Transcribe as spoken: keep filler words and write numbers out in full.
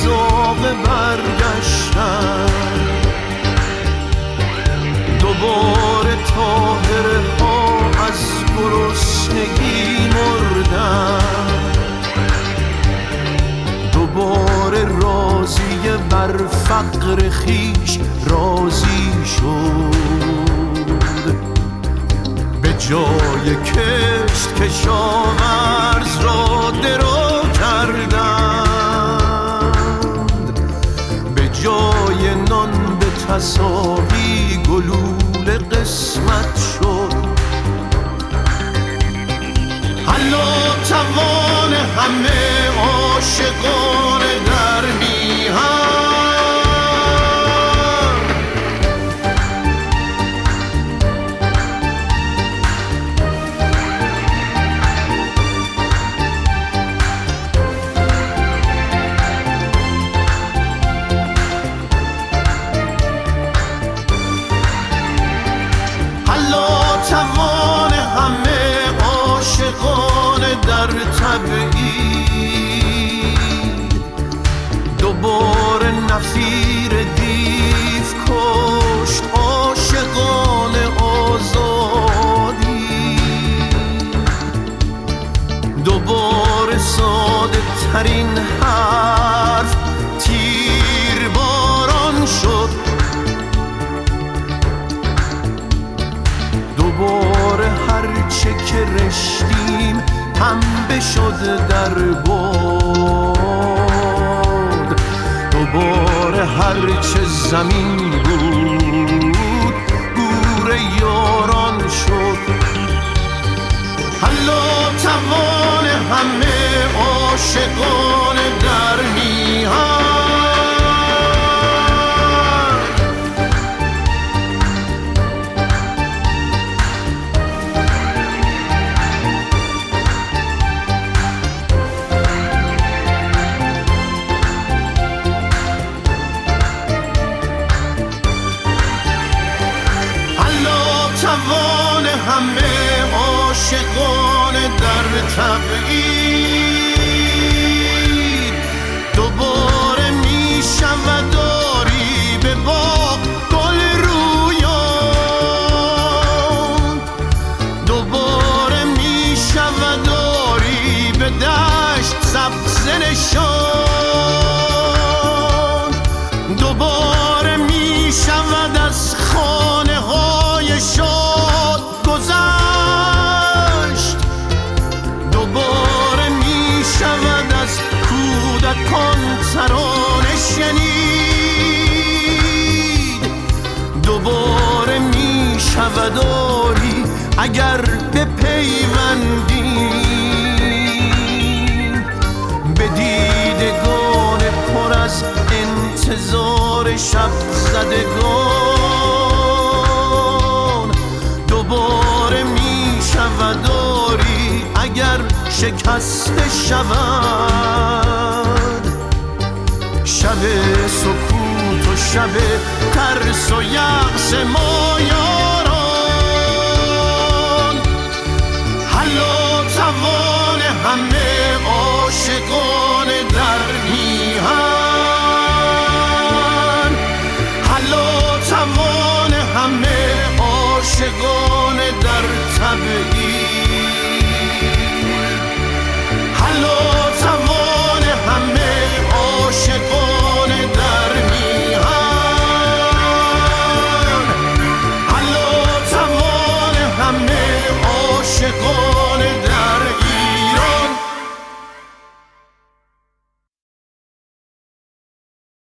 ذوق برگشتن، دوباره طاهره ها از گرسنگی مردن، دوباره راضی بر فقر خیش راضی شد. به جای کشت کشاورز را درو کردند، به جای نان به تساوی گلوله قسمت شد. حلا توان همه عاشقان در میهن، توان همه عاشقان در تبعید، دوباره نفیر دیو کشت عاشقان آزادی، دوباره ساده ترین حرف تیر باران شد. دوباره هرچه که رشتیم پنبه شد در باد، دوباره هرچه زمین بود گور یاران شد. حلا توان همه عاشقان در میهن، توان همه عاشقان در تبعید، دوباره می شود داری به باغ گل رویان، دوباره می شود داری به دشت سبزه نشان، دوباره می شود از خانه های شاد گذشت، دوباره می شود از کودکان ترانه شنید، دوباره می شود آری اگر بپیوندیم به دیدگان پر از انتظار شب زدگان، دوباره می شود داری اگر شکسته شود شب سکوت و شب ترس و یأس ما یاران. حلا توان همه عاشقان در میهن، حلا توان همه عاشقان در تبعید.